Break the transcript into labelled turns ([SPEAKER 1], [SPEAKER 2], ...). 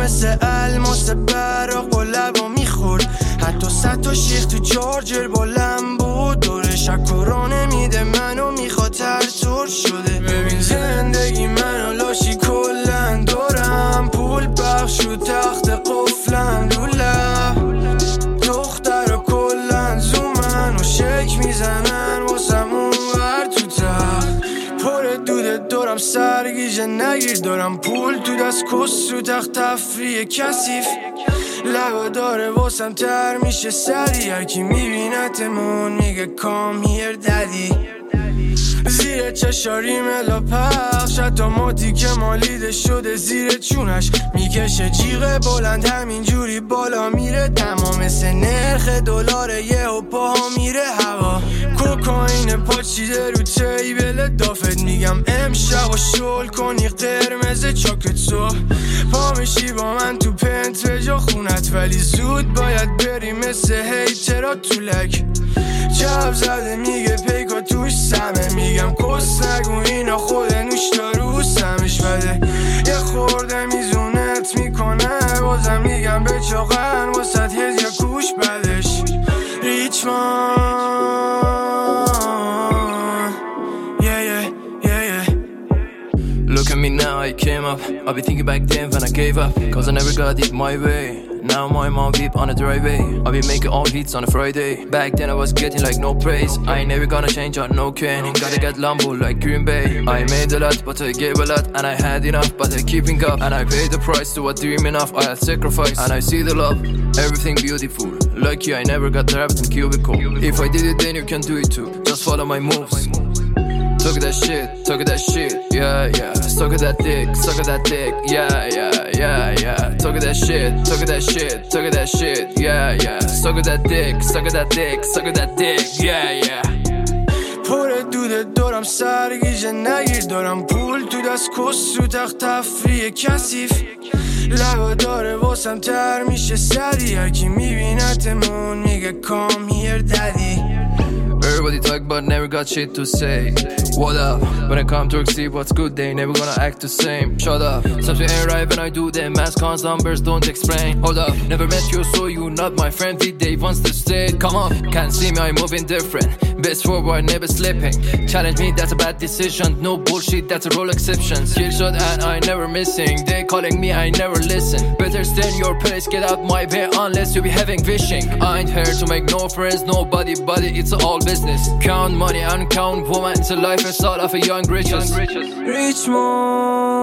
[SPEAKER 1] مثل الماس براق با لبا میخورد، حتی 100 تا شیخ تو چارجر با لمبو دوره شکرانه میده منو میخواد ترسور شده. ببین زندگی منو لاشی کلن دارم، پول بخش و تخت قفلم لوله، دختر و کلن زومن و شک میزنن واسم اونور تو تخت، پر دوده دارم سرگیجه نگیر، دارم پول تو دست کس رو تخت تفریح کثیف، لبا داره واسم تر میشه سری، هرکی میبینتمون میگه کام هیر ددی، زیر چشاری ملا پخش، حتی ماتی که مالیده شده زیر چونش میکشه جیغ بلند همینجوری بالا میره، تمام مثل نرخ دلار یه و پاها میره هوا، کوکائین پاچیده رو تیبل دافت، میگم امشب و شل کنی قرمز چاکتسو، پا میشی با من تو پنت به جا خونت، ولی زود باید بری مثل هیترا تو لک، جب زده میگه پیکا توش سمه، میگم کس نگو اینا خود نوشتا رو سمش بده، یه خورده میزونت میکنه بازم میگم به چاقن واسط هزیا کوش بدش ریچمان.
[SPEAKER 2] Look at me now, I came up. I'll be thinking back then when I gave up, cause I never got it my way. Now my mom beep on the driveway. I'll be making all hits on a Friday. Back then I was getting like no praise. I ain't never gonna change on no can. Gotta get Lambo like Green Bay. I made a lot but I gave a lot, and I had enough but I keeping up, and I paid the price to what dreaming of. I had sacrifice and I see the love, everything beautiful. Lucky I never got trapped in cubicle. If I did it then you can do it too. Just follow my moves. Talk that shit, talk that shit, yeah, yeah. Suck at that dick, suck at that dick, yeah, yeah, yeah, yeah. Talk that shit, talk that shit, talk that shit, yeah, yeah. Suck at that dick, suck at that dick, suck at that dick, yeah, yeah.
[SPEAKER 1] پر دوده دارم سرگیجه نگیر، دارم پول تو دست کس رو تخت تفریح کثیف، لبا داره واسم تر میشه سری، هرکی میبینتمون میگه کام هیر ددی.
[SPEAKER 2] Everybody talk but never got shit to say. What up? When I come to see what's good, they never gonna act the same. Shut up. Something ain't right when I do them. Mass cons numbers don't explain. Hold up. Never met you, so you not my friend. They wants to stay. Come on. Can't see me, I'm moving different. Best forward, never slipping. Challenge me, that's a bad decision. No bullshit, that's a rule exception. Skill shot and I never missing. They calling me, I never listen. Better stay in your place, get out my way unless you be having fishing. I ain't here to make no friends, nobody, buddy, it's all business. Count money and count woman. It's a life and start of a young riches.
[SPEAKER 1] Richmond.